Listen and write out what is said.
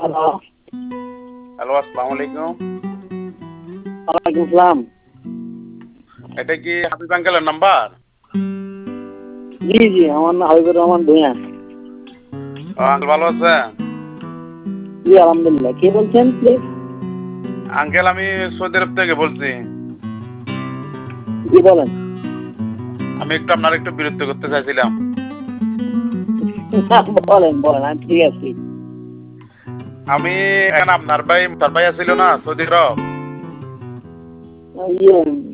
Hello, আসসালামু আলাইকুম। ওয়ালাইকুম আসসালাম। এটা কি হাবিব আঙ্কেলের নাম্বার? জি জি, আমার নাম হাবিবুর রহমান ভূঁইয়া। আঙ্কেল ভালো আছেন? জি আলহামদুলিল্লাহ। কে বলছেন প্লিজ? আঙ্কেল আমি সৌদি আরব থেকে বলছি। জি বলেন। আমি আপনার একটু বিরক্ত করতে চাইছিলাম। বলেন বলেন, আমি ঠিক আছি। আমি এখন আপনার ভাই ছিল না সৌদি আরব? ইয়ে